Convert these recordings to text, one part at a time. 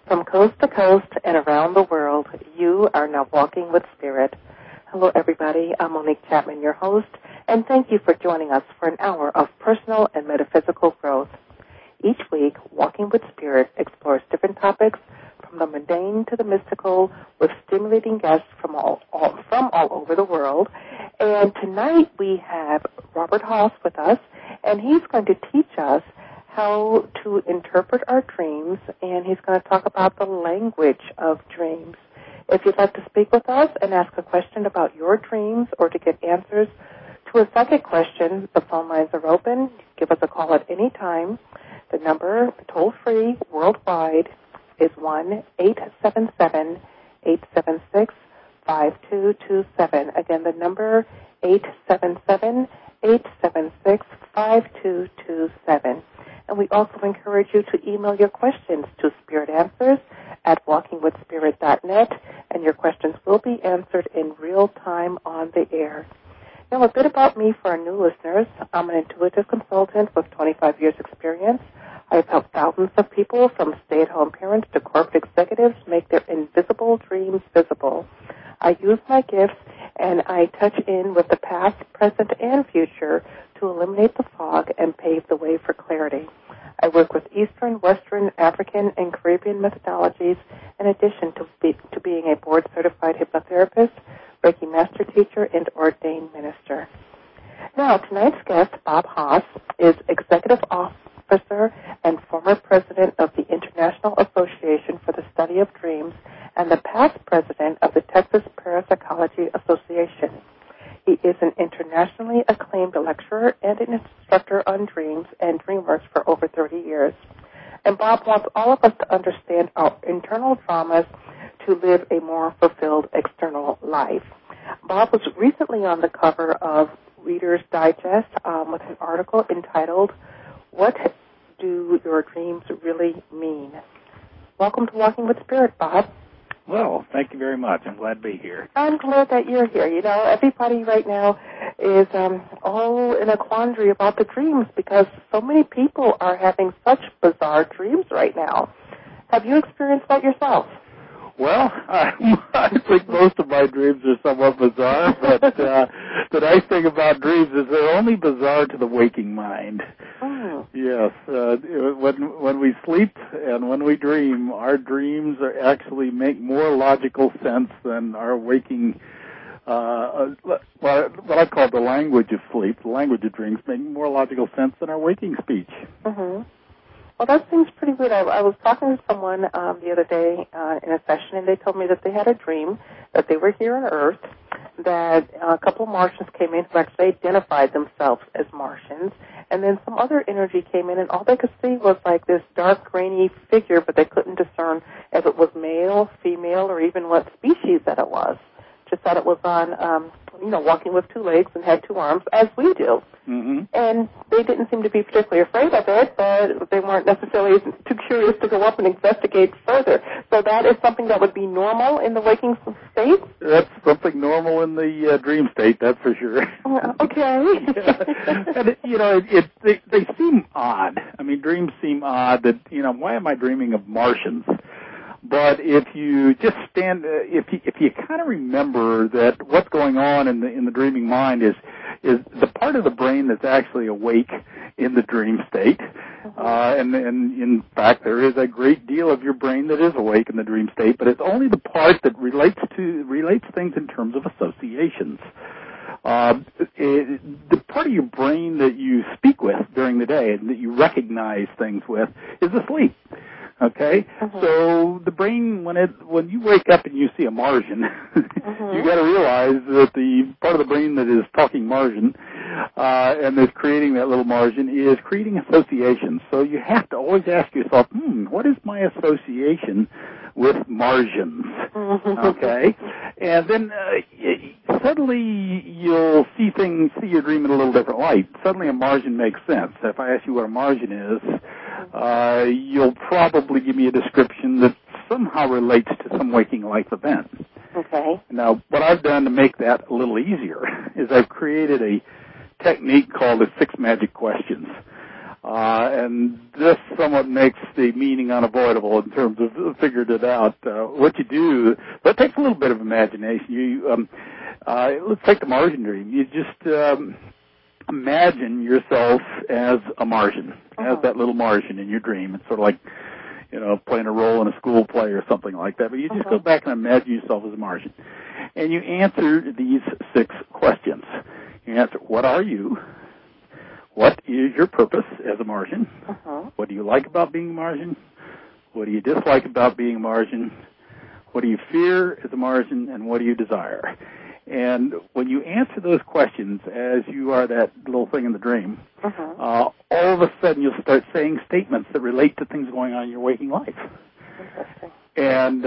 From coast to coast and around the world, you are now walking with Spirit. Hello, everybody. I'm Monique Chapman, your host, and thank you for joining us for an hour of personal and metaphysical growth. Each week, Walking with Spirit explores different topics from the mundane to the mystical with stimulating guests from all over the world. And tonight we have Robert Haas with us, and he's going to teach us how to interpret our dreams, and he's going to talk about the language of dreams. If you'd like to speak with us and ask a question about your dreams or to get answers to a psychic question, the phone lines are open. Give us a call at any time. The number, toll-free, worldwide, is 1-877-876-5227. Again, the number, 877-876-5227. And we also encourage you to email your questions to spiritanswers@walkingwithspirit.net, and your questions will be answered in real time on the air. Now, a bit about me for our new listeners. I'm an intuitive consultant with 25 years' experience. I've helped thousands of people, from stay-at-home parents to corporate executives, make their invisible dreams visible. I use my gifts, and I touch in with the past, present, and future to eliminate the fog and pave the way for clarity. I work with Eastern, Western, African, and Caribbean methodologies, in addition to being a board-certified hypnotherapist, Reiki master teacher, and ordained minister. Now, tonight's guest, Bob Haas, is Executive Officer and former President of the International Association for the Study of Dreams and the past President of the Texas Parapsychology Association. He is an internationally acclaimed lecturer and an instructor on dreams and DreamWorks for over 30 years. And Bob wants all of us to understand our internal traumas to live a more fulfilled external life. Bob was recently on the cover of Reader's Digest with an article entitled, "What Do Your Dreams Really Mean?" Welcome to Walking with Spirit, Bob. Well, thank you very much. I'm glad to be here. I'm glad that you're here. You know, everybody right now is all in a quandary about the dreams because so many people are having such bizarre dreams right now. Have you experienced that yourself? Well, I think most of my dreams are somewhat bizarre, but the nice thing about dreams is they're only bizarre to the waking mind. Oh. Yes, when we sleep and when we dream, our dreams actually make more logical sense than our waking, what I call the language of sleep, the language of dreams, make more logical sense than our waking speech. Mm-hmm. Well, that seems pretty good. I was talking to someone the other day in a session, and they told me that they had a dream that they were here on Earth, that a couple of Martians came in who actually identified themselves as Martians, and then some other energy came in, and all they could see was like this dark, grainy figure, but they couldn't discern if it was male, female, or even what species that it was. Just thought it was on, walking with two legs and had two arms, as we do. Mm-hmm. And they didn't seem to be particularly afraid of it, but they weren't necessarily too curious to go up and investigate further. So that is something that would be normal in the waking state? That's something normal in the dream state, that's for sure. Okay. Yeah. And, they seem odd. I mean, dreams seem odd that, why am I dreaming of Martians? But if you just if you kind of remember that what's going on in the dreaming mind is the part of the brain that's actually awake in the dream state, and in fact there is a great deal of your brain that is awake in the dream state, but it's only the part that relates things in terms of associations. The part of your brain that you speak with during the day and that you recognize things with is asleep. Okay, so the brain, when you wake up and you see a Martian, you got to realize that the part of the brain that is talking Martian and is creating that little Martian is creating associations. So you have to always ask yourself, what is my association with Martians? Okay, and then suddenly you'll see your dream in a little different light. Suddenly a Martian makes sense. If I ask you what a Martian is, you'll probably give me a description that somehow relates to some waking life event. Okay. Now, what I've done to make that a little easier is I've created a technique called the 6 Magic Questions. And this somewhat makes the meaning unavoidable in terms of figuring it out. What you do, that takes a little bit of imagination. Let's take the margin dream. You just imagine yourself as a margin, as that little margin in your dream. It's sort of like, playing a role in a school play or something like that. But you just go back and imagine yourself as a margin. And you answer these 6 questions. You answer, what are you? What is your purpose as a margin? What do you like about being a margin? What do you dislike about being a margin? What do you fear as a margin? And what do you desire? And when you answer those questions as you are that little thing in the dream, all of a sudden you'll start saying statements that relate to things going on in your waking life. Interesting. And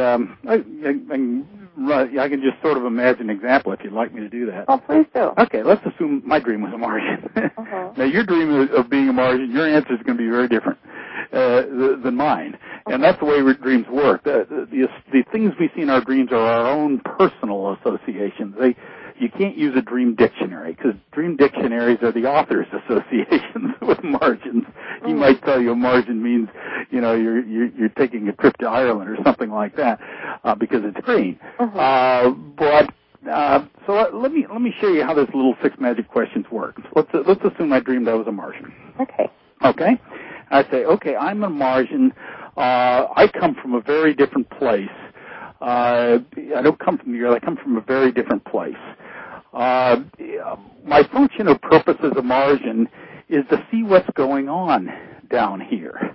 I can just sort of imagine an example if you'd like me to do that. Oh, please do. Okay, let's assume my dream was a margin. Now, your dream of being a margin, your answer is going to be very different than mine. And that's the way dreams work. The things we see in our dreams are our own personal associations. You can't use a dream dictionary because dream dictionaries are the author's associations with margins. He might tell you a margin means, you're taking a trip to Ireland or something like that because it's green. So let me show you how this little 6 magic questions work. Let's assume I dreamed I was a margin. Okay. I say, okay, I'm a margin. I come from a very different place. I don't come from New York. I come from a very different place. My function or purpose as a margin is to see what's going on down here.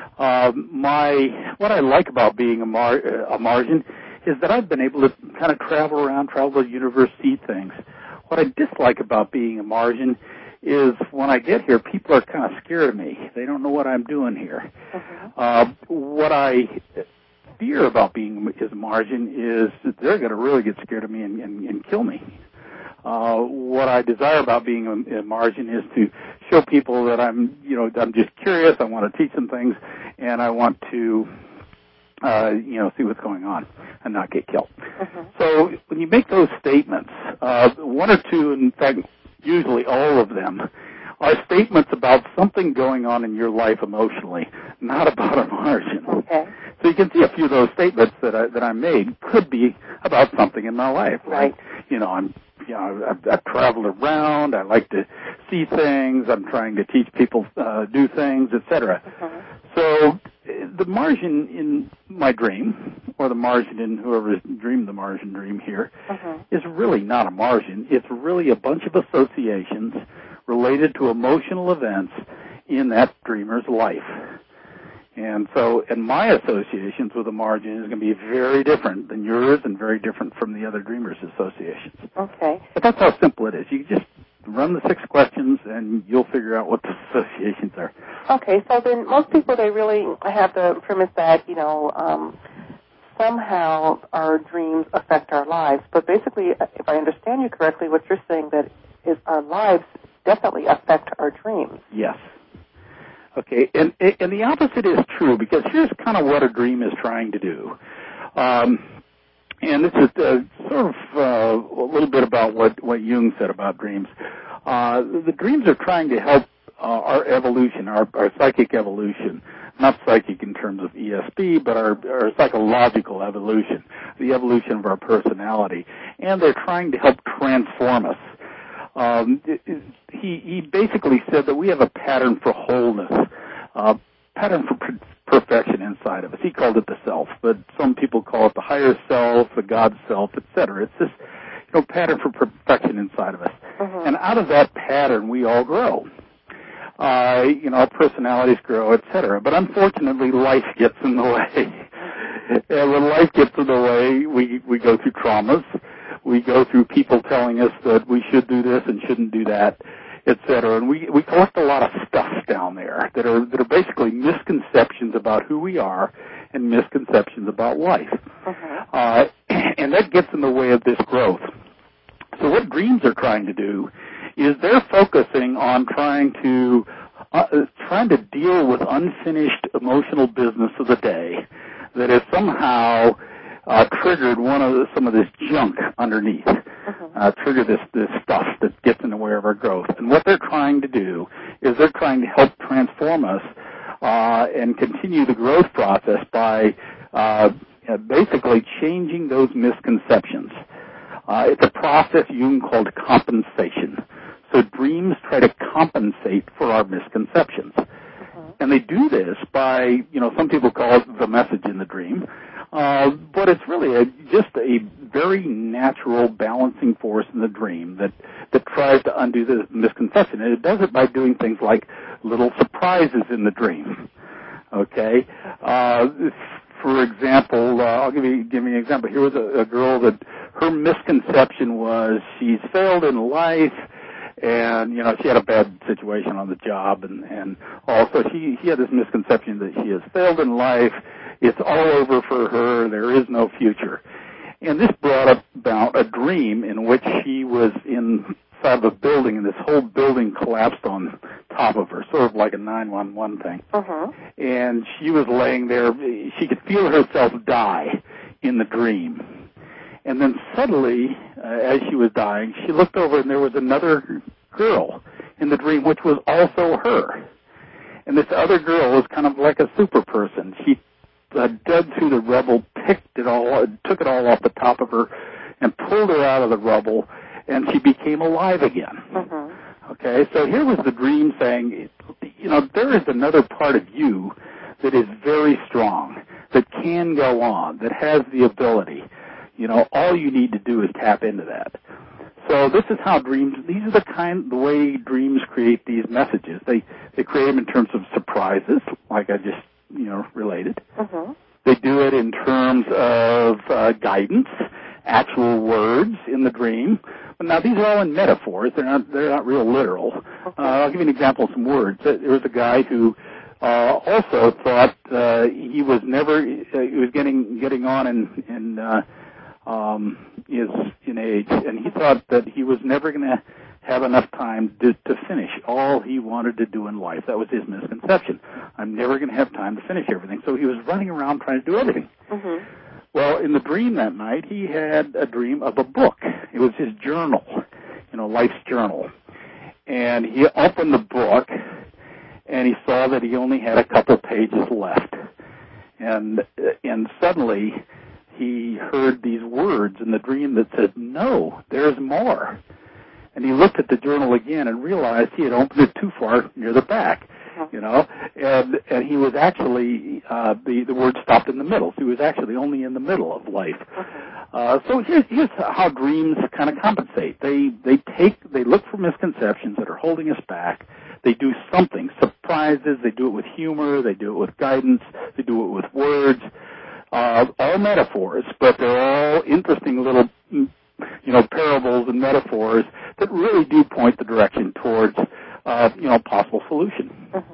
What I like about being a margin is that I've been able to kind of travel the universe, see things. What I dislike about being a margin is when I get here, people are kind of scared of me. They don't know what I'm doing here. What I fear about being as a margin is that they're going to really get scared of me and kill me. What I desire about being a margin is to show people that I'm just curious. I want to teach them things, and I want to, see what's going on and not get killed. So when you make those statements, 1 or 2, in fact, usually all of them, are statements about something going on in your life emotionally, not about a margin. So you can see a few of those statements that I made could be about something in my life. Right. I've traveled around. I like to see things. I'm trying to teach people do things, etc. So the margin in my dream, or the margin in whoever's dreamed the margin dream here, is really not a margin. It's really a bunch of associations related to emotional events in that dreamer's life. And my associations with a margin is going to be very different than yours and very different from the other dreamer's associations. Okay. But that's how simple it is. You just run the 6 questions and you'll figure out what the associations are. Okay, so then most people, they really have the premise that, somehow our dreams affect our lives. But basically, if I understand you correctly, what you're saying that is our lives definitely affect our dreams. Yes. Okay, and the opposite is true, because here's kind of what a dream is trying to do. And this is sort of a little bit about what Jung said about dreams. The dreams are trying to help our evolution, our psychic evolution, not psychic in terms of ESP, but our psychological evolution, the evolution of our personality. And they're trying to help transform us. He basically said that we have a pattern for wholeness, pattern for perfection inside of us. He called it the self, but some people call it the higher self, the God self, etc. It's this pattern for perfection inside of us. And out of that pattern, we all grow. Our personalities grow, etc. But unfortunately, life gets in the way. And when life gets in the way, we go through traumas. We go through people telling us that we should do this and shouldn't do that, etc. And we collect a lot of stuff down there that are basically misconceptions about who we are and misconceptions about life. And that gets in the way of this growth. So what dreams are trying to do is they're focusing on trying to deal with unfinished emotional business of the day that has somehow triggered some of this junk underneath, trigger this stuff that gets in the way of our growth. And what they're trying to do is they're trying to help transform us and continue the growth process by basically changing those misconceptions. It's a process Jung called compensation. So dreams try to compensate for our misconceptions. And they do this by, some people call it the message in the dream, but it's really just a very natural balancing force in the dream that tries to undo the misconception. And it does it by doing things like little surprises in the dream. Okay? For example, I'll give you an example. Here was a girl that her misconception was she's failed in life, and she had a bad situation on the job, and also she had this misconception that she has failed in life. It's all over for her. There is no future. And this brought about a dream in which she was inside of a building, and this whole building collapsed on top of her, sort of like a 911 thing. And she was laying there. She could feel herself die in the dream. And then suddenly, as she was dying, she looked over, and there was another girl in the dream, which was also her. And this other girl was kind of like a super person. She dug through the rubble, took it all off the top of her, and pulled her out of the rubble, and she became alive again. Okay, so here was the dream saying, there is another part of you that is very strong, that can go on, that has the ability. All you need to do is tap into that. So this is how these are the way dreams create these messages. They create them in terms of surprises, like I just, related. They do it in terms of guidance, actual words in the dream. But now these are all in metaphors. They're not real literal. I'll give you an example of some words. There was a guy who also thought he was getting on in age, and he thought that he was never going to have enough time to finish all he wanted to do in life. That was his misconception. I'm never going to have time to finish everything. So he was running around trying to do everything. Well, in the dream that night, he had a dream of a book. It was his journal, life's journal. And he opened the book, and he saw that he only had a couple pages left. And suddenly he heard these words in the dream that said, "No, there's more." And he looked at the journal again and realized he had opened it too far near the back, and he was actually, the word stopped in the middle. So he was actually only in the middle of life. So here's how dreams kind of compensate. They look for misconceptions that are holding us back. They do something, surprises. They do it with humor. They do it with guidance. They do it with words. All metaphors, but they're all interesting little, parables and metaphors that really do point the direction towards, possible solution.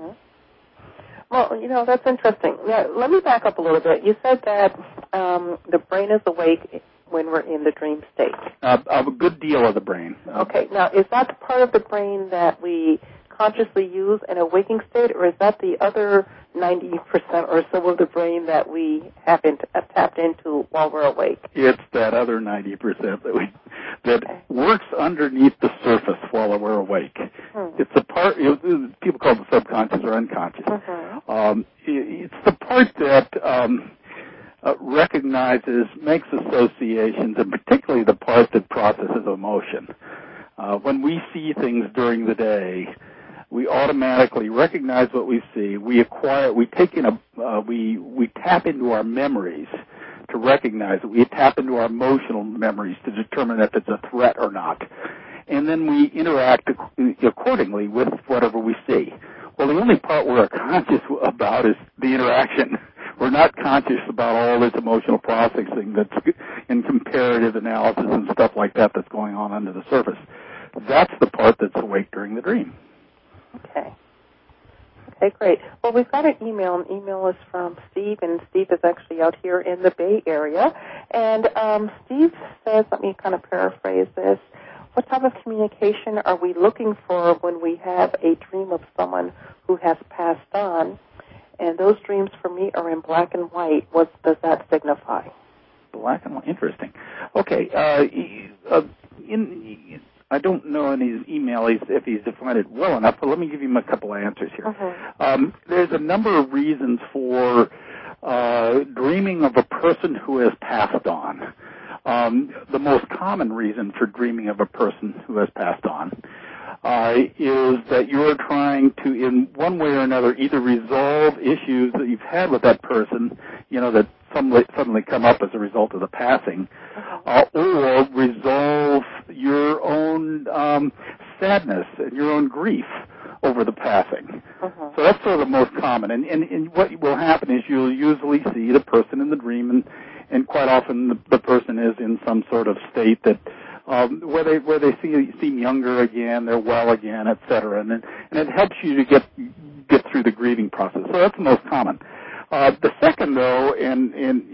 Well, that's interesting. Now, let me back up a little bit. You said that the brain is awake when we're in the dream state. A good deal of the brain. Okay. Now, is that the part of the brain that we consciously use in a waking state, or is that the other 90% or so of the brain that we have tapped into while we're awake? It's that other 90% that works underneath the surface while we're awake. It's the part, people call it the subconscious or unconscious. It's the part that recognizes, makes associations, and particularly the part that processes emotion. When we see things during the day, we automatically recognize what we see. We tap into our memories to recognize it. We tap into our emotional memories to determine if it's a threat or not. And then we interact accordingly with whatever we see. Well, the only part we're conscious about is the interaction. We're not conscious about all this emotional processing that's in comparative analysis and stuff like that that's going on under the surface. That's the part that's awake during the dream. Okay, great. Well, we've got an email. An email is from Steve, and Steve is actually out here in the Bay Area. And Steve says, let me kind of paraphrase this, what type of communication are we looking for when we have a dream of someone who has passed on? And those dreams for me are in black and white. What does that signify? Black and white. Interesting. Okay. I don't know in his email if he's defined it well enough, but let me give him a couple of answers here. There's a number of reasons for dreaming of a person who has passed on. The most common reason for dreaming of a person who has passed on is that you're trying to, in one way or another, either resolve issues that you've had with that person, that suddenly come up as a result of the passing, or resolve your own sadness and your own grief over the passing. So that's sort of the most common. And what will happen is you'll usually see the person in the dream, and quite often the person is in some sort of state that where they seem younger again, they're well again, et cetera, and it helps you to get through the grieving process. So that's the most common. The second, though, and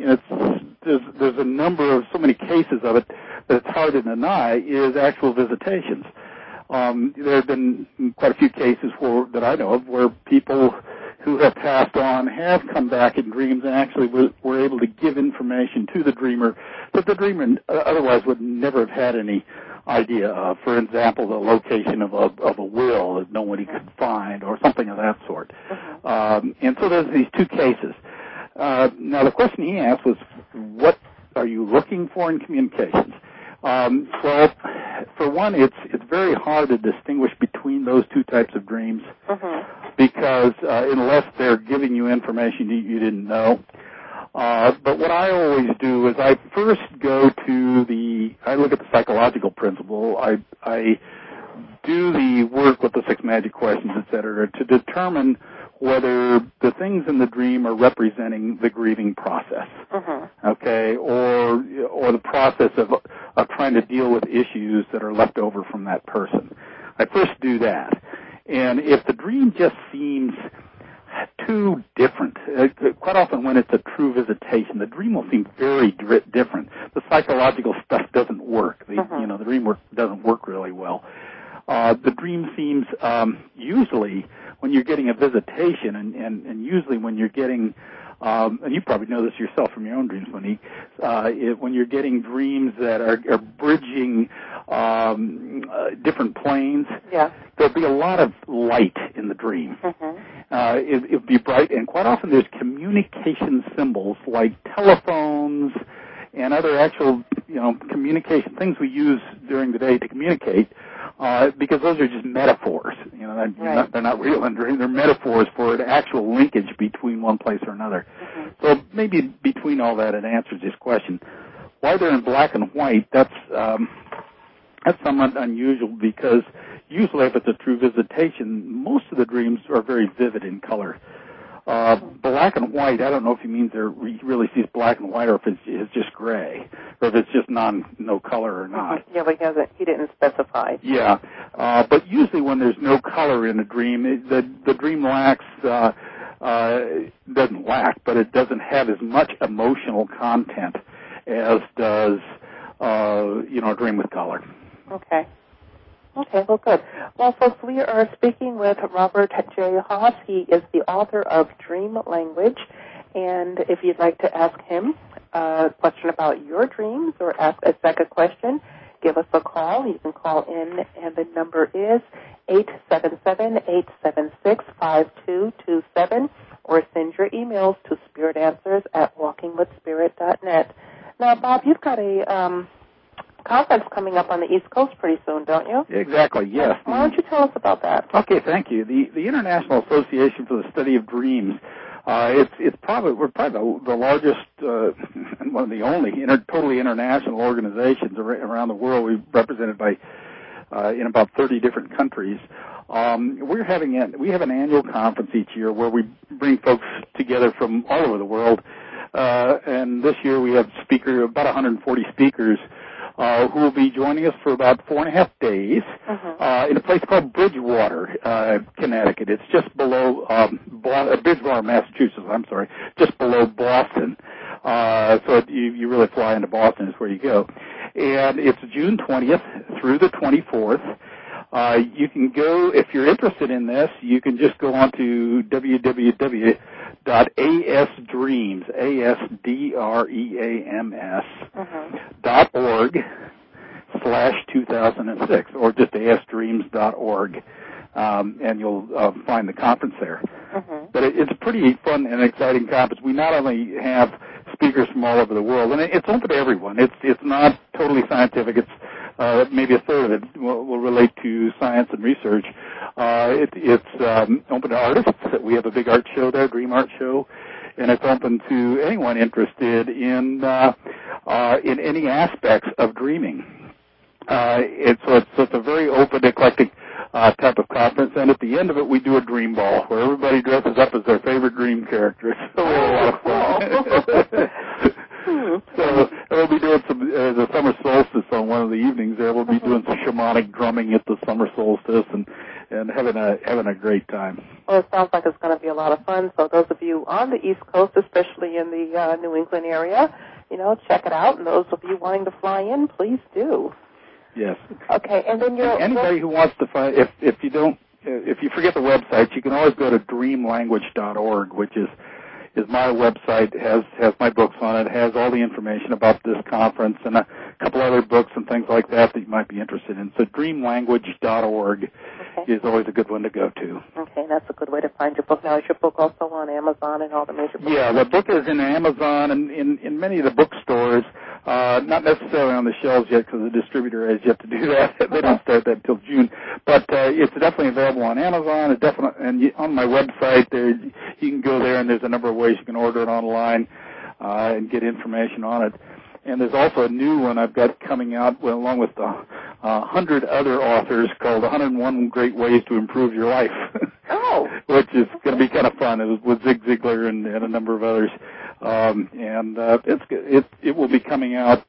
there's a number of so many cases of it that it's hard to deny, is actual visitations. There have been quite a few cases that I know of where people who have passed on have come back in dreams and actually were able to give information to the dreamer that the dreamer otherwise would never have had any idea of. For example, the location of a will that nobody could find, or something of that sort. And so there's these two cases. Now, the question he asked was, what are you looking for in communications? Well, for one, it's very hard to distinguish between those two types of dreams because unless they're giving you information you didn't know. But what I always do is I first go to I look at the psychological principle. I do the work with the 6 magic questions, et cetera, to determine whether the things in the dream are representing the grieving process, okay, or the process of trying to deal with issues that are left over from that person. I first do that. And if the dream just seems too different, quite often when it's a true visitation, the dream will seem very different. The psychological stuff doesn't work. The dream work doesn't work really well. The dream seems usually when you're getting a visitation, and usually when you're getting, and you probably know this yourself from your own dreams, Monique, when you're getting dreams that are bridging different planes, there'll be a lot of light in the dream. It'll be bright, and quite often there's communication symbols like telephones and other actual, communication things we use during the day to communicate. Because those are just metaphors. They're not real in dreams. They're metaphors for an actual linkage between one place or another. So maybe between all that, it answers this question. Why they're in black and white, that's somewhat unusual because usually if it's a true visitation, most of the dreams are very vivid in color. Black and white, I don't know if he means he really sees black and white or if it's just gray, or if it's just no color or not. Yeah, but he didn't specify. Yeah, but usually when there's no color in a dream, the dream doesn't lack, but it doesn't have as much emotional content as does, a dream with color. Okay. Okay, well, good. Well, folks, we are speaking with Robert J. Haas. He is the author of Dream Language, and if you'd like to ask him a question about your dreams or ask a second question, give us a call. You can call in, and the number is 877-876-5227, or send your emails to spiritanswers@walkingwithspirit.net. Now, Bob, you've got a conference coming up on the East Coast pretty soon, don't you? Exactly, yes. Why don't you tell us about that? Okay, thank you. The International Association for the Study of Dreams, we're probably the largest and one of the only totally international organizations around the world. We're represented by in about 30 different countries. We have an annual conference each year where we bring folks together from all over the world, and this year we have about 140 speakers who will be joining us for about 4.5 days in a place called Bridgewater, Connecticut. It's just below Bridgewater, Massachusetts. I'm sorry, just below Boston. So you really fly into Boston is where you go, and it's June 20th through the 24th. You can go, if you're interested in this, you can just go on to www.asdreams, ASDREAMS.org dreams.org/2006, or just askdreams.org, and you'll find the conference there. Mm-hmm. But it's a pretty fun and exciting conference. We not only have speakers from all over the world, and it's open to everyone. It's not totally scientific. It's maybe a third of it will relate to science and research. It's open to artists. We have a big art show there, Dream Art Show, and it's open to anyone interested in any aspects of dreaming. It's a very open, eclectic type of conference, and at the end of it, we do a dream ball where everybody dresses up as their favorite dream character. So we have a lot of fun. So we'll be doing the summer solstice on one of the evenings there. We'll be doing some shamanic drumming at the summer solstice and having a great time. Well, it sounds like it's going to be a lot of fun. So those of you on the East Coast, especially in the New England area, check it out. And those of you wanting to fly in, please do. Yes. Okay, and then anybody who wants to find, if you forget the website, you can always go to dreamlanguage.org, which is my website, has my books on it, has all the information about this conference and a couple other books and things like that you might be interested in. So dreamlanguage.org is always a good one to go to. Okay, that's a good way to find your book. Now, is your book also on Amazon and all the major books? Yeah, the book is in Amazon and in many of the bookstores, not necessarily on the shelves yet because the distributor has yet to do that. They don't start that until June. But it's definitely available on Amazon. And on my website, you can go there, and there's a number of ways you can order it online and get information on it. And there's also a new one I've got coming out along with 100 other authors called 101 Great Ways to Improve Your Life, which is going to be kind of fun. It was with Zig Ziglar and a number of others. It will be coming out,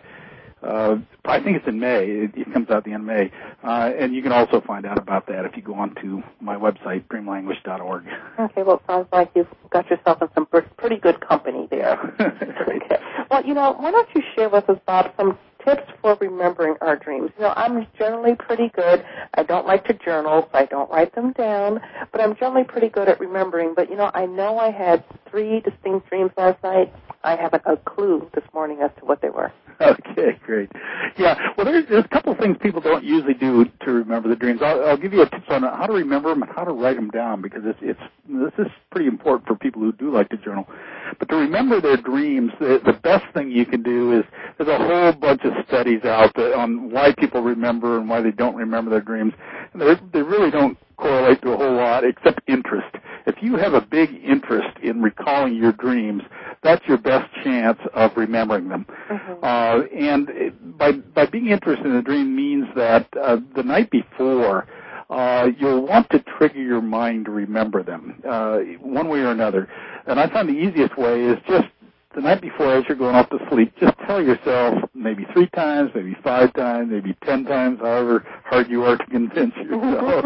I think it's in May. It comes out at the end of May. And you can also find out about that if you go on to my website, dreamlanguage.org. Okay, well, it sounds like you've got yourself in some pretty good company there. Okay. Well, why don't you share with us, Bob, some tips for remembering our dreams? I'm generally pretty good. I don't like to journal, so I don't write them down, but I'm generally pretty good at remembering. But, I know I had 3 distinct dreams last night. I haven't a clue this morning as to what they were. Okay, great. Yeah, well, there's a couple of things people don't usually do to remember the dreams. I'll give you a tip on how to remember them and how to write them down, because this is pretty important for people who do like to journal. But to remember their dreams, the best thing you can do is there's a whole bunch of studies out on why people remember and why they don't remember their dreams. And they really don't correlate to a whole lot except interest. If you have a big interest in recalling your dreams, that's your best chance of remembering them. Mm-hmm. And by being interested in a dream means that the night before, you'll want to trigger your mind to remember them one way or another. And I find the easiest way is just the night before, as you're going off to sleep, just tell yourself maybe 3 times, maybe 5 times, maybe 10 times, however hard you are to convince yourself,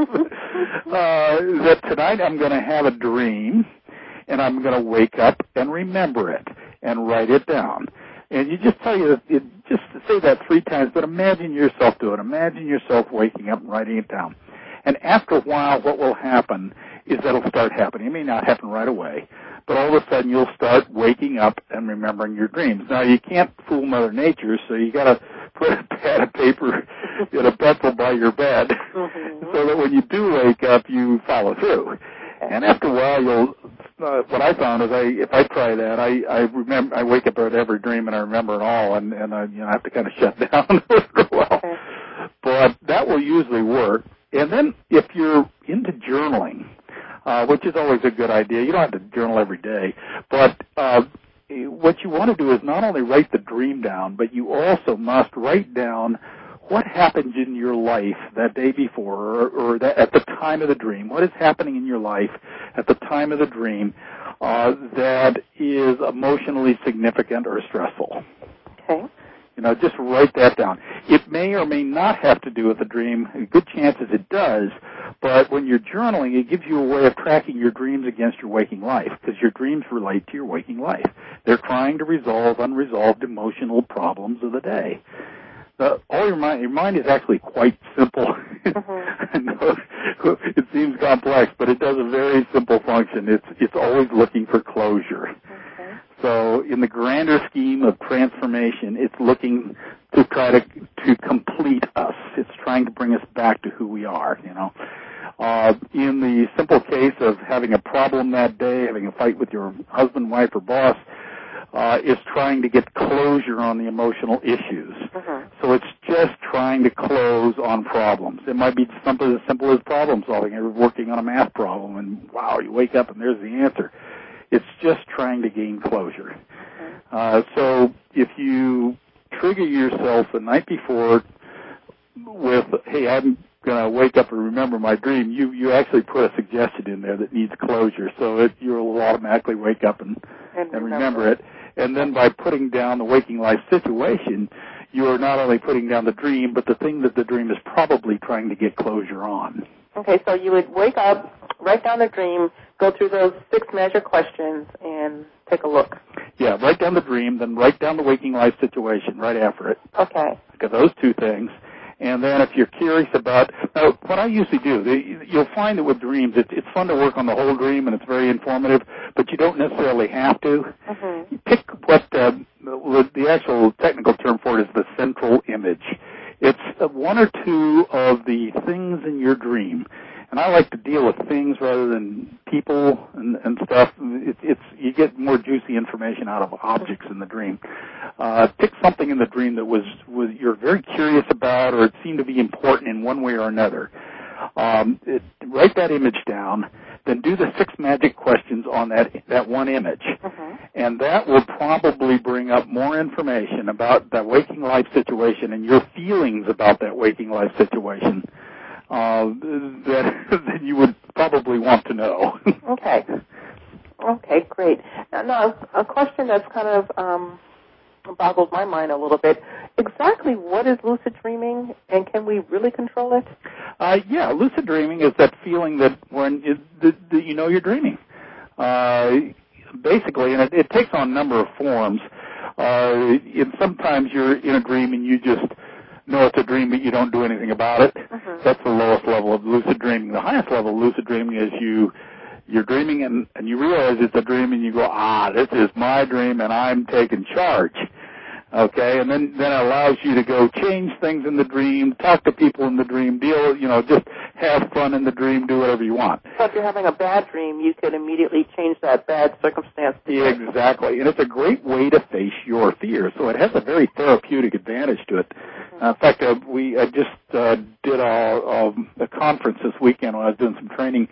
that tonight I'm going to have a dream, and I'm going to wake up and remember it and write it down. And you just just say that 3 times, but imagine yourself doing it. Imagine yourself waking up and writing it down. And after a while, what will happen is that it'll start happening. It may not happen right away, but all of a sudden you'll start waking up and remembering your dreams. Now, you can't fool Mother Nature, so you got to put a pad of paper and a pencil by your bed so that when you do wake up, you follow through. And after a while, what I found is if I try that, I wake up at every dream and I remember it all, and I have to kind of shut down for a while. Okay. But that will usually work. And then if you're into journaling, which is always a good idea, you don't have to journal every day, but what you want to do is not only write the dream down, but you also must write down what happened in your life that day before or at the time of the dream. What is happening in your life at the time of the dream that is emotionally significant or stressful? Okay. Just write that down. It may or may not have to do with the dream. Good chances it does. But when you're journaling, it gives you a way of tracking your dreams against your waking life, because your dreams relate to your waking life. They're trying to resolve unresolved emotional problems of the day. Your mind is actually quite simple. I know it seems complex, but it does a very simple function. It's always looking for closure. So in the grander scheme of transformation, it's looking to try to complete us. It's trying to bring us back to who we are, you know. In the simple case of having a problem that day, having a fight with your husband, wife, or boss, is trying to get closure on the emotional issues. So it's just trying to close on problems. It might be something as simple as problem solving. You're working on a math problem, and wow, you wake up and there's the answer. It's just trying to gain closure. So if you trigger yourself the night before with, hey, I'm going to wake up and remember my dream, you actually put a suggestion in there that needs closure, so you'll automatically wake up and remember it. And then by putting down the waking life situation, you are not only putting down the dream, but the thing that the dream is probably trying to get closure on. Okay, so you would wake up, write down the dream, go through those 6 major questions, and take a look. Yeah, write down the dream, then write down the waking life situation right after it. Okay. Look at those 2 things. And then if you're curious about, now what I usually do, you'll find that with dreams, it's fun to work on the whole dream and it's very informative, but you don't necessarily have to. You pick what the actual technical term for it is the central image. It's 1 or 2 of the things in your dream. And I like to deal with things rather than people and stuff. You get more juicy information out of objects in the dream. Pick something in the dream that was you're very curious about, or it seemed to be important in one way or another. Write that image down, then do the 6 magic questions on that one image. And that will probably bring up more information about that waking life situation and your feelings about that waking life situation that you would probably want to know. Okay, great. Now, a question that's kind of boggled my mind a little bit. Exactly what is lucid dreaming, and can we really control it? Yeah, lucid dreaming is that feeling that when you know you're dreaming. Basically, and it takes on a number of forms. Sometimes you're in a dream and you just know it's a dream, but you don't do anything about it. That's the lowest level of lucid dreaming. The highest level of lucid dreaming is you're dreaming and you realize it's a dream and you go, this is my dream and I'm taking charge. Okay, and then it allows you to go change things in the dream, talk to people in the dream, just have fun in the dream, do whatever you want. So if you're having a bad dream, you could immediately change that bad circumstance. Exactly, and it's a great way to face your fear. So it has a very therapeutic advantage to it. In fact, I just did a conference this weekend when I was doing some training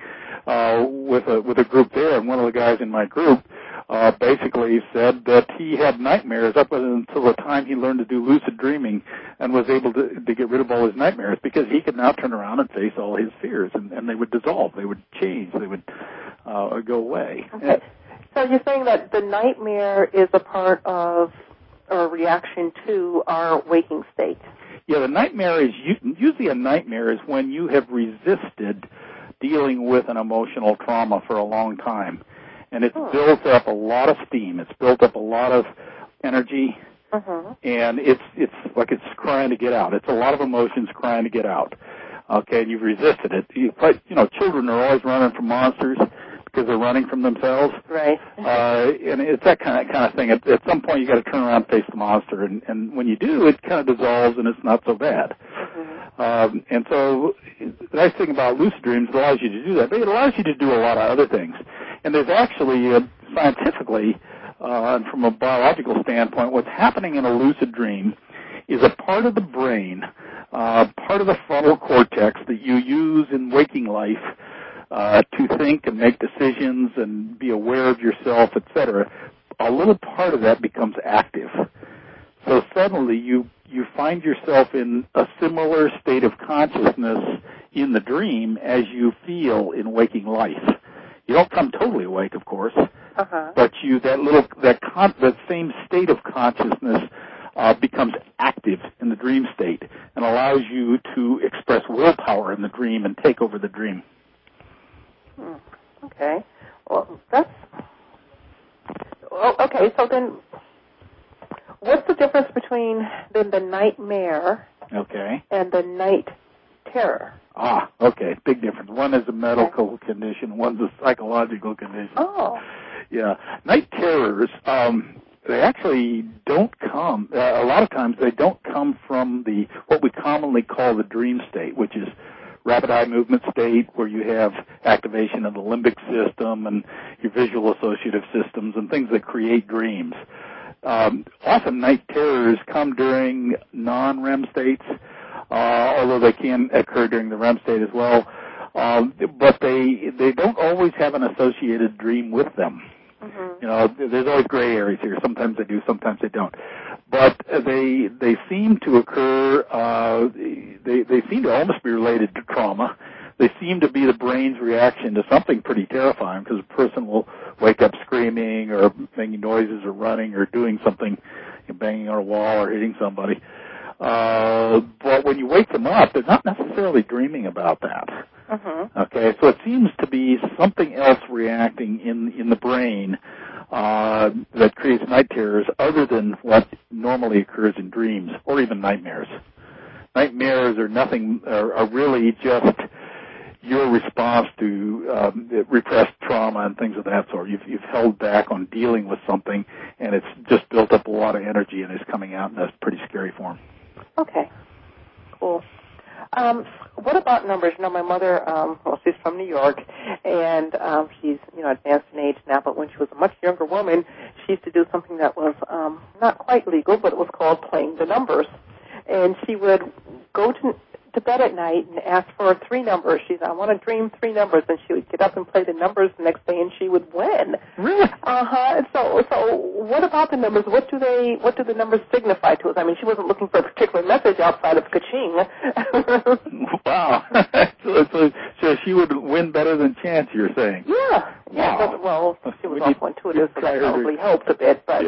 with a group there, and one of the guys in my group basically said that he had nightmares up until the time he learned to do lucid dreaming and was able to get rid of all his nightmares, because he could now turn around and face all his fears, and they would dissolve, they would change, they would go away. Okay. So you're saying that the nightmare is a part of or a reaction to our waking state? Yeah, the nightmare is usually a nightmare is when you have resisted dealing with an emotional trauma for a long time. And it's built up a lot of steam. It's built up a lot of energy, and it's like it's crying to get out. It's a lot of emotions crying to get out. Okay, and you've resisted it. Children are always running from monsters because they're running from themselves. Right. And it's that kind of thing. At some point, you got to turn around and face the monster, and when you do, it kind of dissolves, and it's not so bad. And so the nice thing about lucid dreams, it allows you to do that, but it allows you to do a lot of other things. And there's actually, scientifically, and from a biological standpoint, what's happening in a lucid dream is a part of the brain, part of the frontal cortex that you use in waking life to think and make decisions and be aware of yourself, etc. A little part of that becomes active. So suddenly you find yourself in a similar state of consciousness in the dream as you feel in waking life. You don't come totally awake, of course, but that same state of consciousness becomes active in the dream state and allows you to express willpower in the dream and take over the dream. Okay. Well, okay. So then, what's the difference between the nightmare and the night terror? Okay. Big difference. One is a medical condition. One's a psychological condition. Oh. Yeah. Night terrors, they actually don't come, a lot of times they don't come from what we commonly call the dream state, which is rapid eye movement state, where you have activation of the limbic system and your visual associative systems and things that create dreams. Often night terrors come during non-REM states, although they can occur during the REM state as well. But they don't always have an associated dream with them. Mm-hmm. There's always gray areas here. Sometimes they do, sometimes they don't. But they seem to occur. They seem to almost be related to trauma. They seem to be the brain's reaction to something pretty terrifying, because a person will wake up screaming or making noises or running or doing something, banging on a wall or hitting somebody. But when you wake them up, they're not necessarily dreaming about that. Mm-hmm. Okay, so it seems to be something else reacting in the brain that creates night terrors, other than what normally occurs in dreams or even nightmares. Nightmares are really just your response to repressed trauma and things of that sort. You've held back on dealing with something, and it's just built up a lot of energy, and it's coming out in a pretty scary form. Okay, cool. What about numbers? My mother, she's from New York, and she's, advanced in age now, but when she was a much younger woman, she used to do something that was not quite legal, but it was called playing the numbers. And she would go to bed at night and ask for 3 numbers. She said, I want to dream 3 numbers, and she would get up and play the numbers the next day, and she would win. Really? So what about the numbers? What do the numbers signify to us? I mean, she wasn't looking for a particular message outside of ka-ching. Wow. So she would win better than chance, you're saying? Yeah. Wow. But, she was also intuitive, so that probably helps a bit. But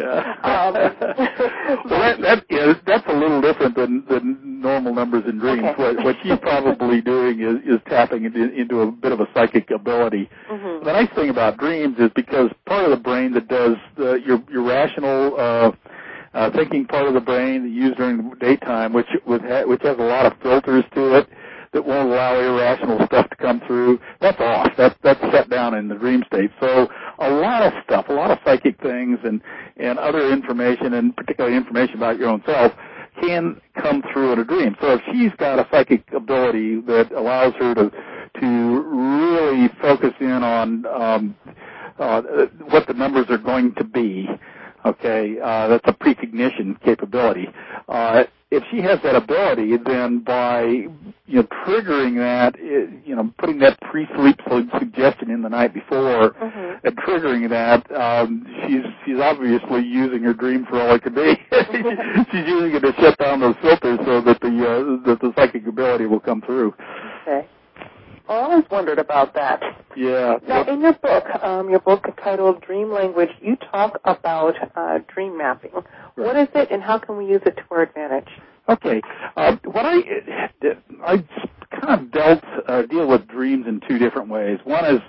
that's a little different than normal numbers in dreams. Okay. What she's probably doing is tapping into a bit of a psychic ability. Mm-hmm. The nice thing about dreams is, because part of the brain that does your rational thinking part of the brain that you use during the daytime, which has a lot of filters to it that won't allow irrational stuff to come through, that's off. That's shut down in the dream state. So a lot of stuff, a lot of psychic things and other information, and particularly information about your own self, can come through in a dream. So if she's got a psychic ability that allows her to really focus in on what the numbers are going to be, okay, that's a precognition capability. If she has that ability, then by triggering that, putting that pre-sleep suggestion in the night before, mm-hmm. and triggering that, she's obviously using her dream for all it could be. She's using it to shut down those filters so that the psychic ability will come through. Okay. I always wondered about that. Yeah. Now, in your book titled Dream Language, you talk about dream mapping. Right. What is it, and how can we use it to our advantage? Okay. What I kind of deal with dreams in 2 different ways. One is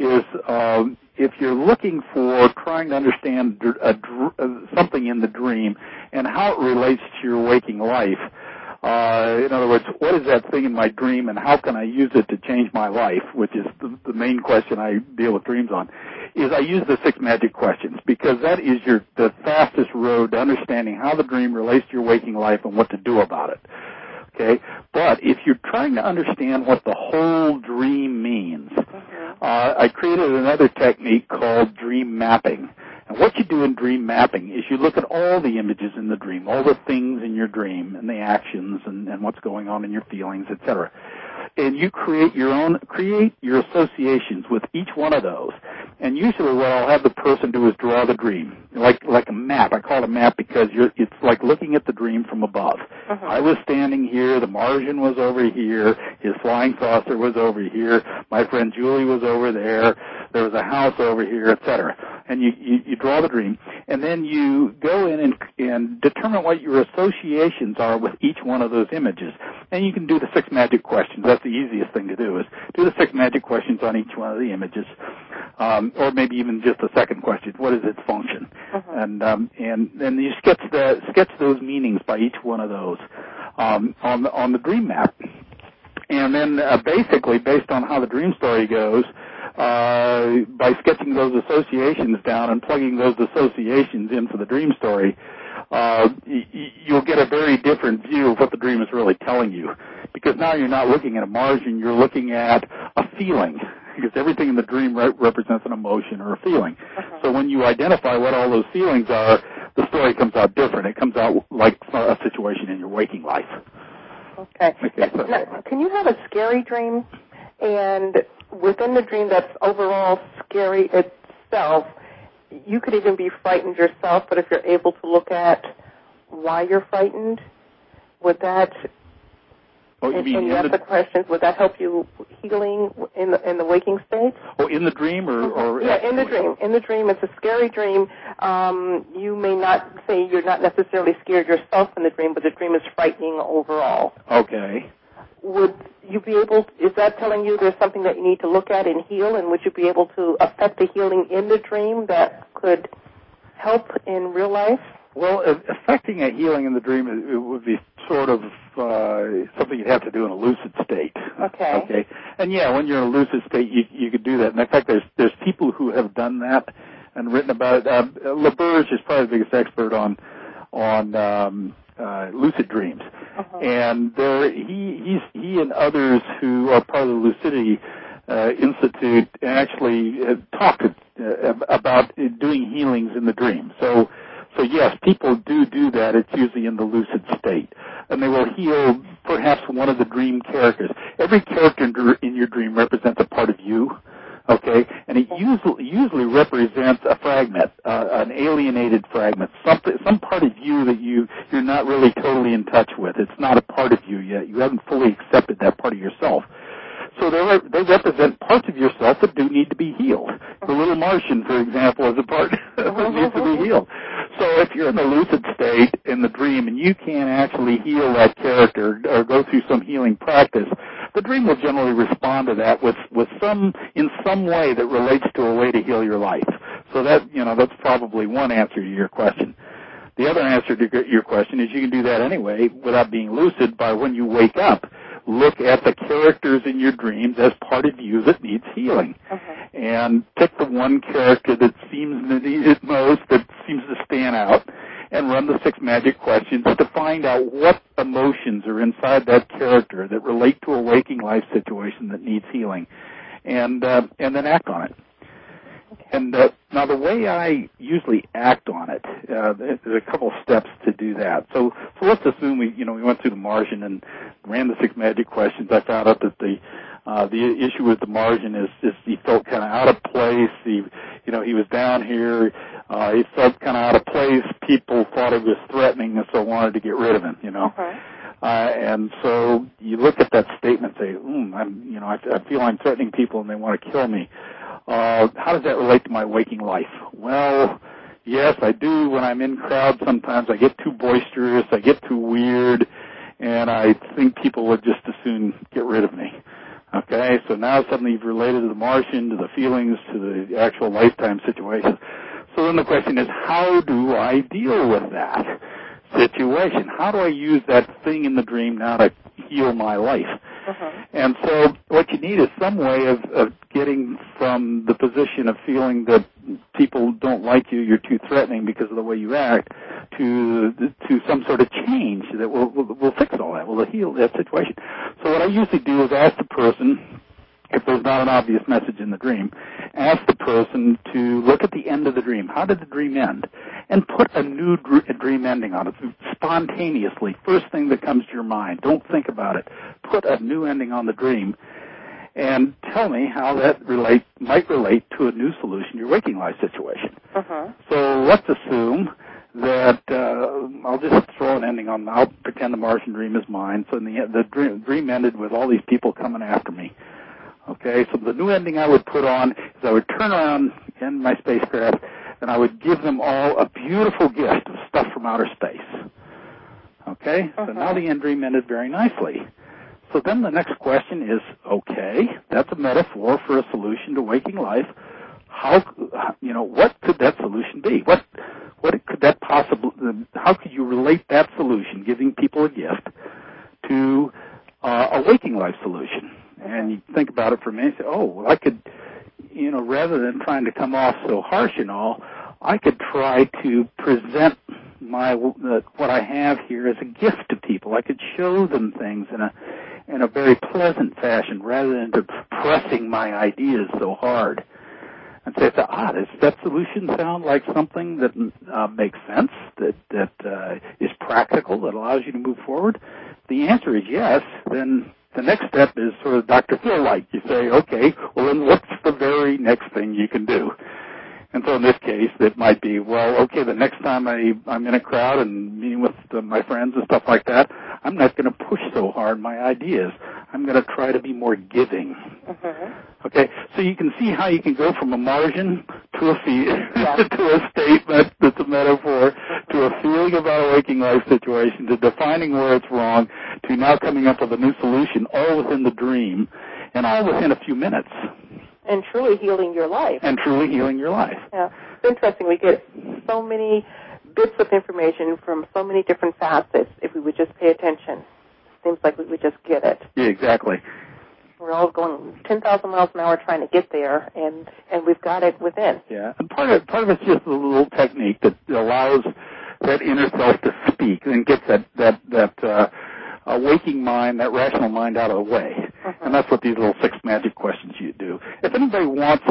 if you're looking for trying to understand something in the dream and how it relates to your waking life. In other words, what is that thing in my dream, and how can I use it to change my life, which is the main question I deal with dreams on, is I use the 6 magic questions, because that is the fastest road to understanding how the dream relates to your waking life and what to do about it. Okay? But if you're trying to understand what the whole dream means, I created another technique called dream mapping. And what you do in dream mapping is you look at all the images in the dream, all the things in your dream, and the actions and what's going on in your feelings, etc. And you create your associations with each one of those. And usually what I'll have the person do is draw the dream, like a map. I call it a map because it's like looking at the dream from above. Uh-huh. I was standing here, the Martian was over here, his flying saucer was over here, my friend Julie was over there was a house over here, etc. And you draw the dream, and then you go in and determine what your associations are with each one of those images. And you can do the 6 magic questions. That's the easiest thing to do, is do the 6 magic questions on each one of the images, or maybe even just the second question. What is its function? Uh-huh. And then you sketch those meanings by each one of those on the dream map. And then basically, based on how the dream story goes, by sketching those associations down and plugging those associations into the dream story, you'll get a very different view of what the dream is really telling you. Because now you're not looking at a margin, you're looking at a feeling. Because everything in the dream represents an emotion or a feeling. So when you identify what all those feelings are, the story comes out different. It comes out like a situation in your waking life. Okay. Now, can you have a scary dream, and within the dream that's overall scary itself, you could even be frightened yourself, but if you're able to look at why you're frightened, would that... And you ask the questions, would that help you healing in the waking state? Oh, in the dream or yeah, in the dream. In the dream, it's a scary dream. You may not say you're not necessarily scared yourself in the dream, but the dream is frightening overall. Okay. Would you be able, is that telling you there's something that you need to look at and heal, and would you be able to affect the healing in the dream that could help in real life? Well, affecting a healing in the dream, it would be sort of something you'd have to do in a lucid state. Okay. And yeah, when you're in a lucid state, you could do that. And in fact, there's people who have done that and written about it. LaBerge is probably the biggest expert on lucid dreams. And he and others who are part of the Lucidity Institute actually talked about doing healings in the dream. So yes, people do that. It's usually in the lucid state. And they will heal perhaps one of the dream characters. Every character in your dream represents a part of you, okay? And it usually represents a fragment, an alienated fragment, some part of you that you're not really totally in touch with. It's not a part of you yet. You haven't fully accepted that part of yourself. So they represent parts of yourself that do need to be healed. The little Martian, for example, is a part that needs to be healed. So if you're in the lucid state in the dream and you can't actually heal that character or go through some healing practice, the dream will generally respond to that in some way that relates to a way to heal your life. So that's probably one answer to your question. The other answer to your question is you can do that anyway without being lucid by when you wake up. Look at the characters in your dreams as part of you that needs healing. And pick the one character that seems to need it most, that seems to stand out, and run the 6 magic questions to find out what emotions are inside that character that relate to a waking life situation that needs healing, and then act on it. And now the way I usually act on it, there's a couple of steps to do that. So let's assume we went through the Martian and ran the 6 magic questions. I found out that the issue with the Martian is he felt kind of out of place. He was down here. He felt kind of out of place. People thought he was threatening, and so wanted to get rid of him. And so you look at that statement and say, I feel I'm threatening people and they want to kill me. How does that relate to my waking life? Well, yes, I do. When I'm in crowds, sometimes I get too boisterous, I get too weird, and I think people would just as soon get rid of me. Okay, so now suddenly you've related to the Martian, to the feelings, to the actual lifetime situation. So then the question is, how do I deal with that situation? How do I use that thing in the dream now to heal my life? And so what you need is some way of getting from the position of feeling that people don't like you, you're too threatening because of the way you act, to some sort of change that will fix all that, will heal that situation. So what I usually do is ask the person, if there's not an obvious message in the dream, ask the person to look at the end of the dream. How did the dream end? And put a new dream ending on it spontaneously. First thing that comes to your mind. Don't think about it. Put a new ending on the dream and tell me how that might relate to a new solution to your waking life situation. So let's assume that I'll just throw an ending on. I'll pretend the Martian dream is mine. So the dream ended with all these people coming after me. Okay, so the new ending I would put on is I would turn around in my spacecraft and I would give them all a beautiful gift of stuff from outer space. Okay, so now the end dream ended very nicely. So then the next question is, okay, that's a metaphor for a solution to waking life. What could that solution be? What could that how could you relate that solution, giving people a gift, to a waking life solution? And you think about it for a minute and say, I could rather than trying to come off so harsh and all, I could try to present what I have here as a gift to people. I could show them things in a very pleasant fashion rather than pressing my ideas so hard. And say, does that solution sound like something that makes sense, that is practical, that allows you to move forward? The answer is yes. Then the next step is sort of Dr. Phil-like. You say, okay, well, then what's the very next thing you can do? And so in this case, it might be, well, okay, the next time I'm in a crowd and meeting with my friends and stuff like that, I'm not going to push so hard my ideas. I'm going to try to be more giving. Mm-hmm. Okay, so you can see how you can go from a margin to a to a statement that's a metaphor, to a feeling about a waking life situation, to defining where it's wrong, to now coming up with a new solution, all within the dream, and all within a few minutes. And truly healing your life. Yeah. It's interesting. We get so many bits of information from so many different facets if we would just pay attention. It seems like we would just get it. Yeah, exactly. We're all going 10,000 miles an hour trying to get there, and we've got it within. Yeah, and part of it's just a little technique that allows that inner self to speak and gets that waking mind, that rational mind out of the way. Mm-hmm. And that's what these little 6 magic questions you do. If anybody wants,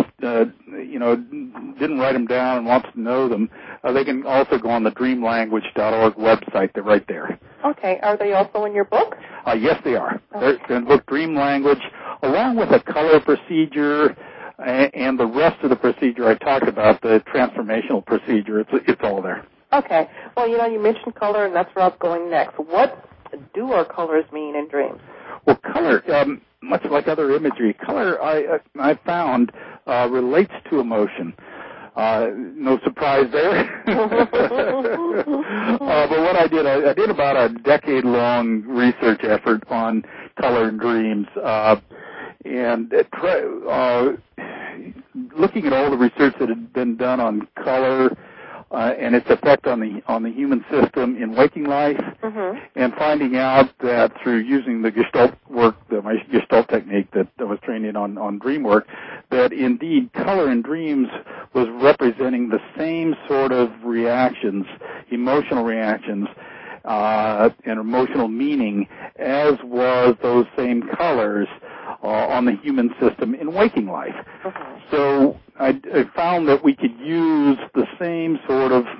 didn't write them down and wants to know them, they can also go on the dreamlanguage.org website. They're right there. Okay. Are they also in your book? Yes, they are. Okay. They're in the book Dream Language, along with a color procedure and the rest of the procedure I talked about, the transformational procedure. It's all there. Okay. Well, you mentioned color, and that's where I was going next. What do our colors mean in dreams? Well, color, much like other imagery, color I found relates to emotion. No surprise there. But what I did about a decade-long research effort on color and dreams, and looking at all the research that had been done on color and its effect on the human system in waking life, mm-hmm. and finding out that through using the Gestalt work, my Gestalt technique that I was trained in on dream work, that indeed color in dreams was representing the same sort of reactions, emotional reactions, and emotional meaning as was those same colors on the human system in waking life. Okay. So I found that we could use the same sort of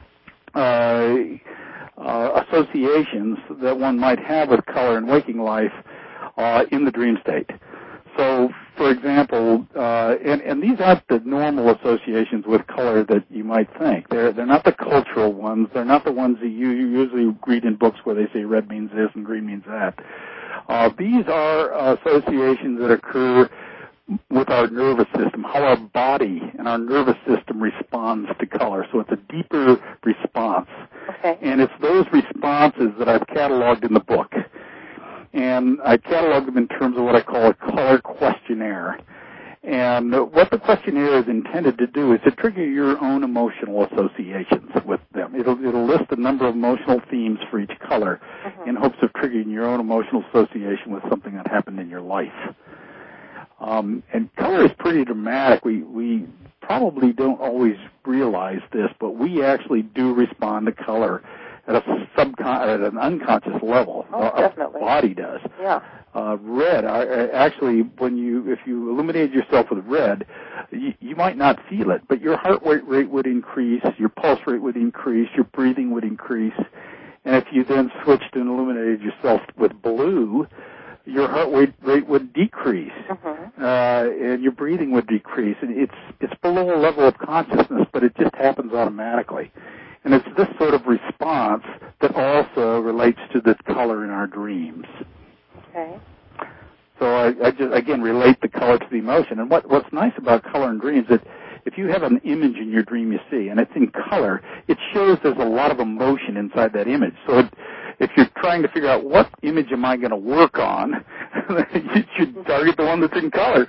associations that one might have with color in waking life in the dream state. So, for example, and these aren't the normal associations with color that you might think. They're not the cultural ones. They're not the ones that you usually read in books where they say red means this and green means that. These are associations that occur with our nervous system, how our body and our nervous system responds to color. So it's a deeper response. Okay. And it's those responses that I've cataloged in the book. And I catalog them in terms of what I call a color questionnaire. And what the questionnaire is intended to do is to trigger your own emotional associations with them. It'll list a number of emotional themes for each color, mm-hmm. in hopes of triggering your own emotional association with something that happened in your life. And color is pretty dramatic. We probably don't always realize this, but we actually do respond to color at an unconscious level. Oh, definitely. Our body does. Yeah. Red, actually, if you illuminated yourself with red, you might not feel it, but your heart rate would increase, your pulse rate would increase, your breathing would increase, and if you then switched and illuminated yourself with blue, your heart rate would decrease, mm-hmm. And your breathing would decrease. And it's below a level of consciousness, but it just happens automatically. And it's this sort of response that also relates to the color in our dreams. Okay. So I just, again, relate the color to the emotion. And what's nice about color in dreams is that if you have an image in your dream you see, and it's in color, it shows there's a lot of emotion inside that image. So if you're trying to figure out what image am I going to work on, you should target the one that's in color.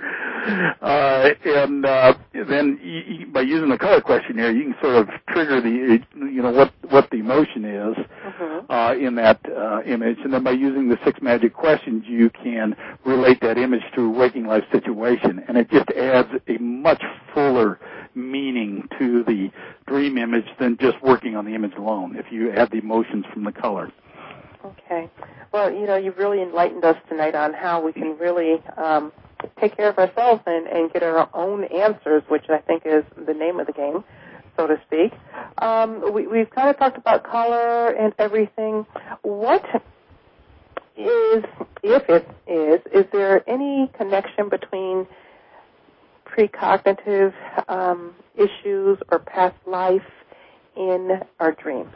Then by using the color questionnaire, you can sort of trigger what the emotion is in that image. And then by using the 6 magic questions, you can relate that image to a waking life situation. And it just adds a much fuller meaning to the dream image than just working on the image alone, if you add the emotions from the color. Okay. Well, you've really enlightened us tonight on how we can really take care of ourselves and get our own answers, which I think is the name of the game, so to speak. We've kind of talked about color and everything. What is, if it is there any connection between precognitive issues or past life in our dreams?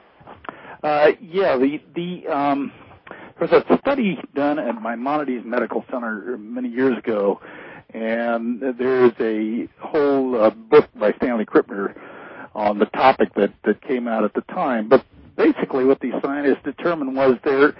There was a study done at Maimonides Medical Center many years ago, and there's a whole book by Stanley Krippner on the topic that came out at the time. But basically what these scientists determined was their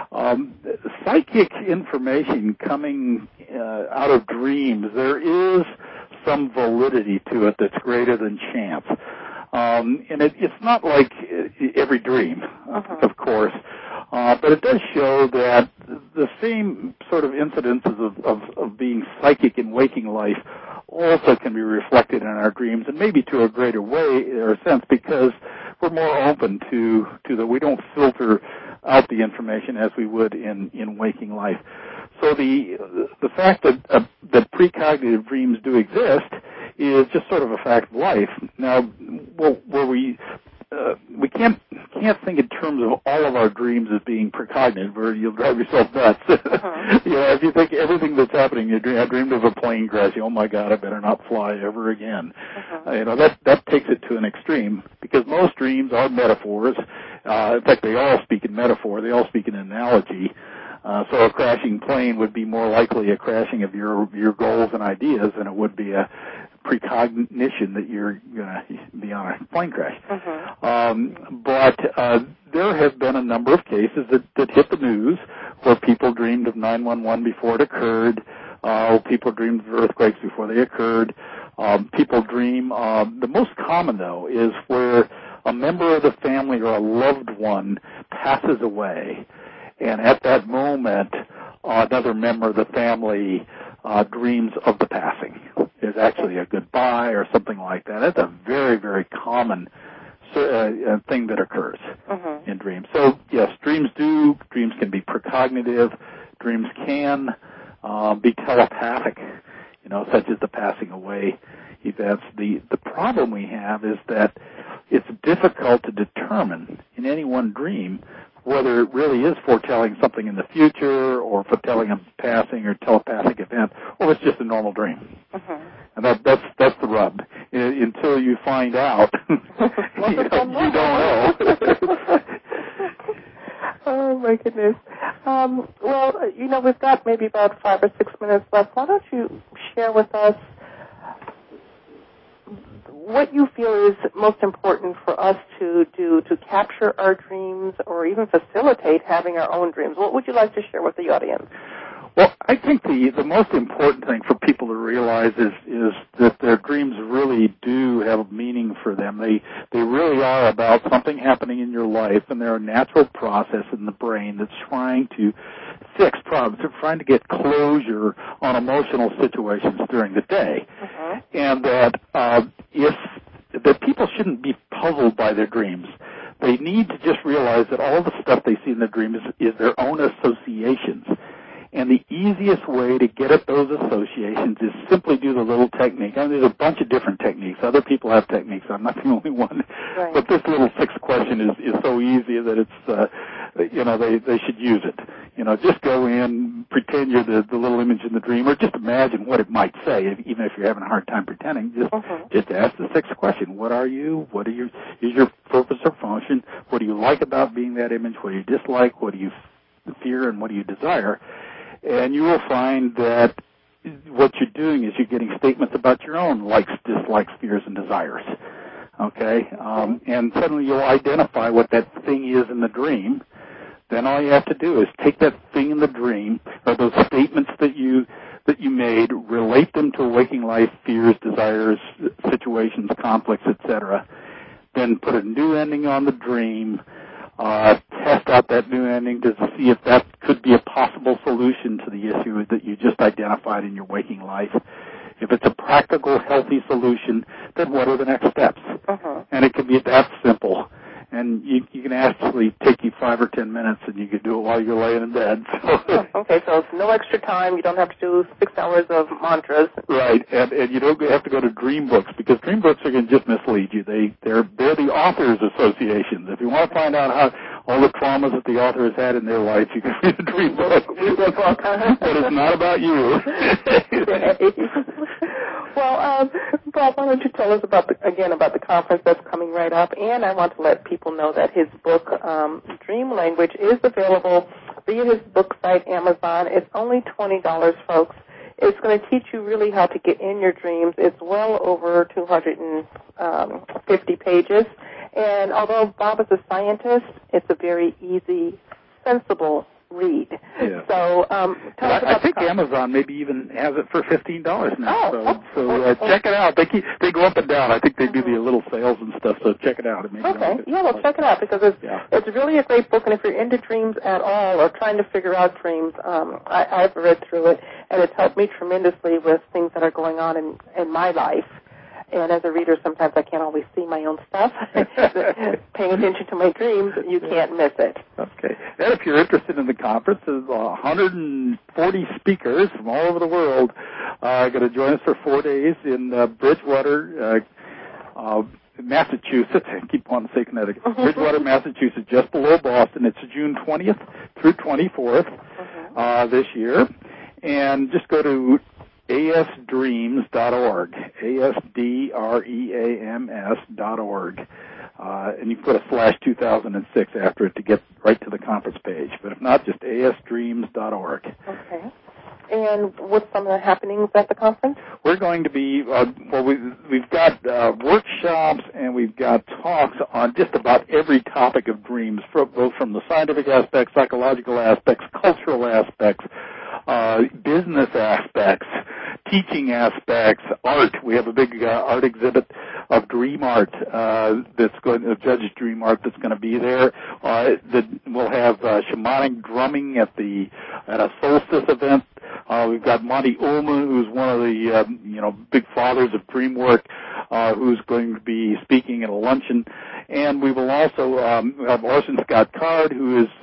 psychic information coming out of dreams, there is some validity to it that's greater than chance. And it's not like every dream, of course, but it does show that the same sort of incidences of being psychic in waking life also can be reflected in our dreams, and maybe to a greater way or sense, because we're more open to that. We don't filter out the information as we would in waking life. So the fact that precognitive dreams do exist is just sort of a fact of life. Now, where we can't think in terms of all of our dreams as being precognitive, or you'll drive yourself nuts. If you think everything that's happening in your dream, I dreamed of a plane crashing, oh my God, I better not fly ever again. That takes it to an extreme, because most dreams are metaphors. In fact, they all speak in metaphor. They all speak in analogy. So a crashing plane would be more likely a crashing of your goals and ideas than it would be a precognition that you're going to be on a plane crash. But there have been a number of cases that hit the news where people dreamed of 911 before it occurred. People dreamed of earthquakes before they occurred. People dream. The most common, though, is where a member of the family or a loved one passes away. And at that moment, another member of the family dreams of the passing. There's actually a goodbye or something like that. That's a very, very common thing that occurs in dreams. So, yes, dreams can be precognitive. Dreams can be telepathic, such as the passing away events. The problem we have is that it's difficult to determine in any one dream whether it really is foretelling something in the future or foretelling a passing or telepathic event, or it's just a normal dream. And that's the rub. Until you find out, you don't know. Oh, my goodness. Well, we've got maybe about 5 or 6 minutes left. Why don't you share with us what you feel is most important for us to do to capture our dreams or even facilitate having our own dreams? What would you like to share with the audience? Well, I think the most important thing for people to realize is that their dreams really do have meaning for them. They really are about something happening in your life, and they're a natural process in the brain that's trying to fix problems. They're trying to get closure on emotional situations during the day. And that that people shouldn't be puzzled by their dreams. They need to just realize that all the stuff they see in their dreams is their own associations. And the easiest way to get at those associations is simply do the little technique. I mean, there's a bunch of different techniques. Other people have techniques. I'm not the only one. Right. But this little 6th question is so easy that it's, they should use it. Just go in, pretend you're the little image in the dream, or just imagine what it might say, even if you're having a hard time pretending. Just ask the 6th question. What are you? What is your purpose or function? What do you like about being that image? What do you dislike? What do you fear? And what do you desire? And you will find that what you're doing is you're getting statements about your own likes, dislikes, fears, and desires. Okay? And suddenly you'll identify what that thing is in the dream. Then all you have to do is take that thing in the dream, or those statements that you that you made, relate them to waking life, fears, desires, situations, conflicts, etc., then put a new ending on the dream, test out that new ending to see if that could be a possible solution to the issue that you just identified in your waking life. If it's a practical, healthy solution, then what are the next steps? And it can be that simple. And you can actually take you 5 or 10 minutes, and you can do it while you're laying in bed. Okay, so it's no extra time. You don't have to do 6 hours of mantras. Right, and you don't have to go to dream books, because dream books are going to just mislead you. They're the authors' associations. If you want to find out how all the traumas that the author has had in their life, you can read a dream book. But it's not about you. Well, Bob, why don't you tell us about the conference that's coming right up? And I want to let people know that his book, Dream Language, is available via his book site, Amazon. It's only $20, folks. It's going to teach you really how to get in your dreams. It's well over 250 pages. And although Bob is a scientist, it's a very easy, sensible read. Yeah. So tell us about I think Amazon maybe even has it for $15 now. Oh, so check it out. They go up and down. I think they do the little sales and stuff. So check it out. Okay. Yeah, well, check it out, because it's really a great book. And if you're into dreams at all or trying to figure out dreams, I've read through it, and it's helped me tremendously with things that are going on in my life. And as a reader, sometimes I can't always see my own stuff. Paying attention to my dreams, you can't miss it. Okay. And if you're interested in the conference, there's 140 speakers from all over the world going to join us for 4 days in Bridgewater, Massachusetts. I keep wanting to say Connecticut. Bridgewater, Massachusetts, just below Boston. It's June 20th through 24th this year. And just go to asdreams.org, ASDREAMS.org. And you can put a /2006 after it to get right to the conference page. But if not, just asdreams.org. Okay. And what's some of the happenings at the conference? We're going to be, we've got workshops and we've got talks on just about every topic of dreams, both from the scientific aspects, psychological aspects, cultural aspects, business aspects, teaching aspects, art. We have a big art exhibit of dream art that's going to Judge's Dream Art that's going to be there. We'll have shamanic drumming at a solstice event. We've got Monty Ullman, who's one of the big fathers of dream work, who's going to be speaking at a luncheon, and we will also have Orson Scott Card, who is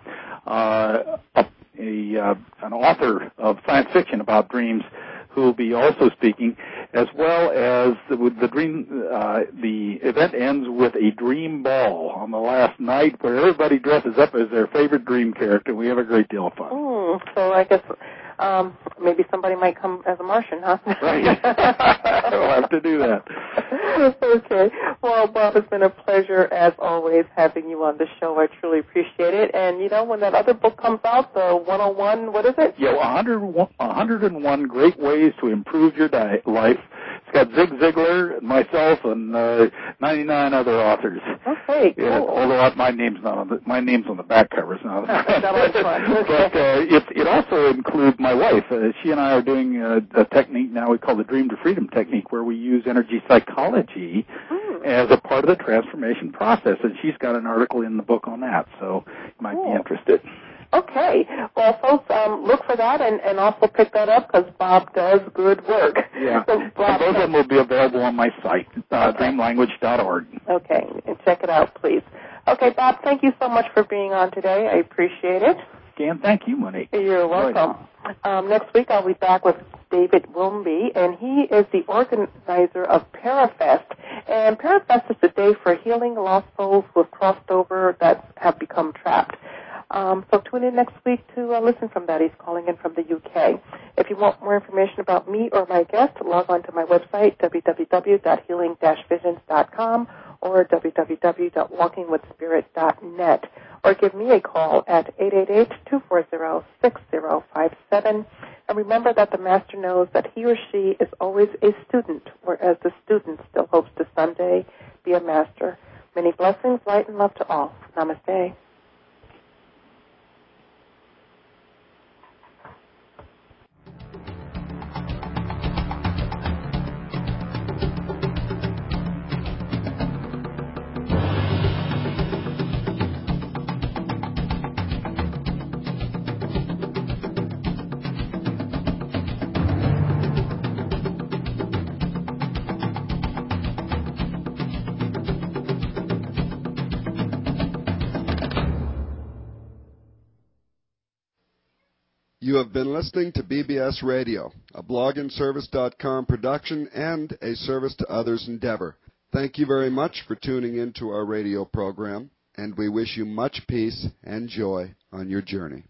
an author of science fiction about dreams, who will be also speaking, as well as the event ends with a dream ball on the last night where everybody dresses up as their favorite dream character. We have a great deal of fun. So I guess maybe somebody might come as a Martian, huh? Right. We'll have to do that. Okay. Well, Bob, it's been a pleasure, as always, having you on the show. I truly appreciate it. And, when that other book comes out, the 101, what is it? Yeah, 101 Great Ways to Improve Your Life. It's got Zig Ziglar, myself, and 99 other authors. Okay, cool. Yeah, although my name's on the back cover. It's not. That was fun. Okay. But it also includes my wife. She and I are doing a technique now we call the Dream to Freedom technique, where we use energy psychology as a part of the transformation process. And she's got an article in the book on that, so you might be interested. Okay. Well, folks, look for that and also pick that up, because Bob does good work. Yeah. So, Bob, those of them will be available on my site, dreamlanguage.org. Okay. And check it out, please. Okay, Bob, thank you so much for being on today. I appreciate it. Dan, thank you, Monique. You're welcome. Next week I'll be back with David Wilmby, and he is the organizer of Parafest. And Parafest is a day for healing lost souls who have crossed over that have become trapped. So tune in next week to listen from that. He's calling in from the UK. If you want more information about me or my guest, log on to my website, www.healing-visions.com or www.walkingwithspirit.net, or give me a call at 888-240-6057. And remember that the Master knows that he or she is always a student, whereas the student still hopes to someday be a master. Many blessings, light, and love to all. Namaste. You have been listening to BBS Radio, a blogandservice.com production and a service to others endeavor. Thank you very much for tuning in to our radio program, and we wish you much peace and joy on your journey.